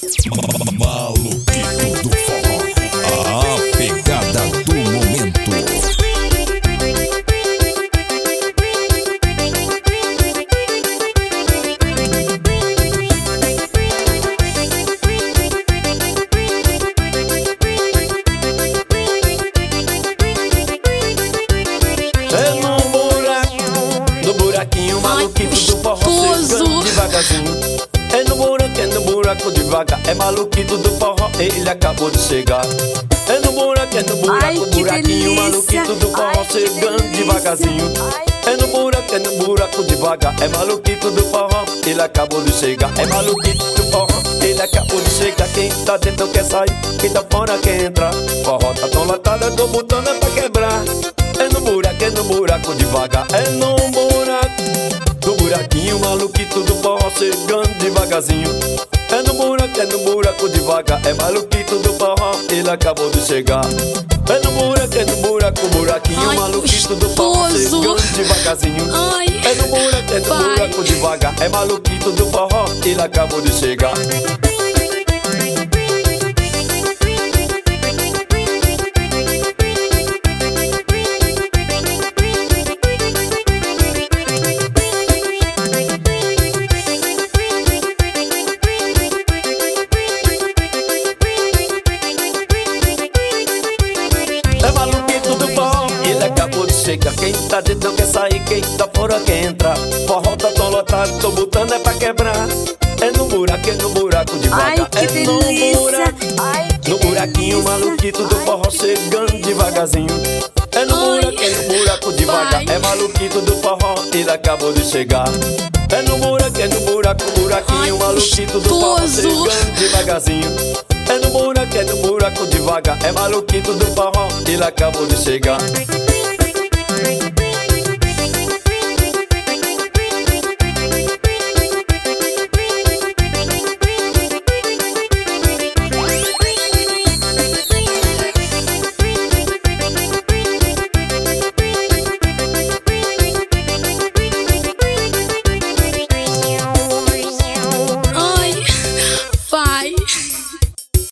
Maluquito do forró, a pegada do momento. No buraquinho maluquito do forró, chegando devagarzinho. É no buraco devagar. É maluquito do forró, ele acabou de chegar. É no buraquinho maluquito do forró, chegando devagarzinho. É no buraco devagar. É maluquito do forró, ele acabou de chegar. É maluquito do forró, ele acabou de chegar. Quem tá dentro quer sair, quem tá fora quer entrar. Forró tá tão lotado, eu tô botando é pra quebrar. É no buraco devagar. É no buraquinho maluquito do forró, chegando devagarzinho. É no buraco devagar. É maluquito do forró, ele acabou de chegar. É no buraquinho maluquito do forró, chegando devagarzinho. É no buraco devagar. É maluquito do forró, ele acabou de chegar. É maluquito do forró, ele acabou de chegar. Quem tá dentro quer sair, quem tá fora quer entrar. Forró tá tão lotado, tô botando é pra quebrar. É no buraco devagar. Ai, que delícia. No buraquinho maluquito do forró, chegando devagarzinho. É no buraco devagar. É maluquito do forró, ele acabou de chegar. É no buraquinho maluquito do forró, chegando devagarzinho. É no buraco devagar. É maluquito do forró, ele acabou de chegar.